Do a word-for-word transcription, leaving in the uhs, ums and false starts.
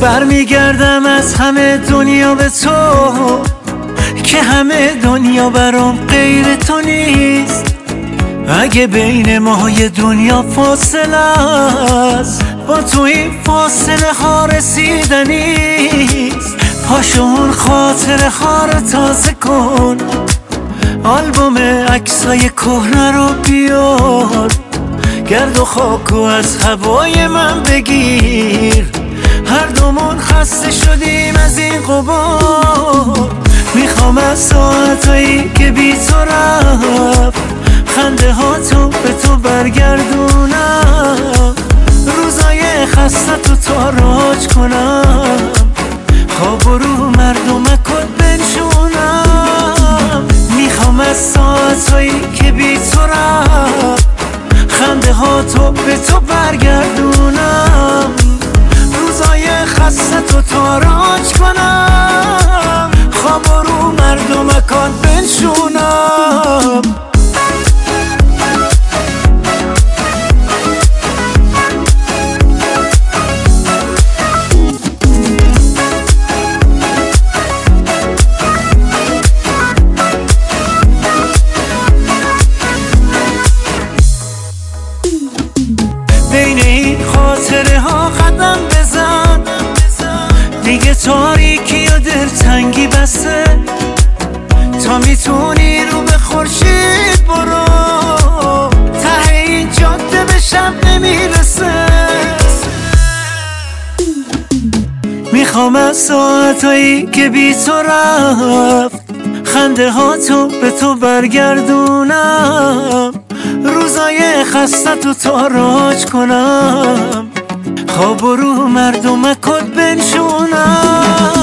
برمیگردم از همه دنیا به تو که همه دنیا برام غیر تو نیست. اگه بین ما یه دنیا فاصله است، با تو این فاصله ها رسیدنیست. پاشو اون خاطره ها رو تازه کن، آلبوم عکسای کهنه رو بیار، گرد و خاکو از هوای من بگیر. هر دومون خسته شدیم از این غبار. میخوام از ساعتایی که بی تو رفت خنده ها تو به تو برگردونم، روزای خسته تو تاراج کنم، خواب و رو مردمکت بنشونم. میخوام از ساعتایی که بی تو رفت خنده ها تو به تو برگردونم، روزای خسته تو تاراج کنم، خواب و رو مردمکت بنشونم. بین این خاطره ها قدم بزن، دیگه تاریکی و دلتنگی بسته. تا میتونی رو به خورشید برو، ته این جاده به شب نمیرسه. میخوام از ساعتایی که بی تو رفت خنده ها تو به تو برگردونم، روزای خسته تو تاراج کنم، خواب و رو مردمکت بنشونم.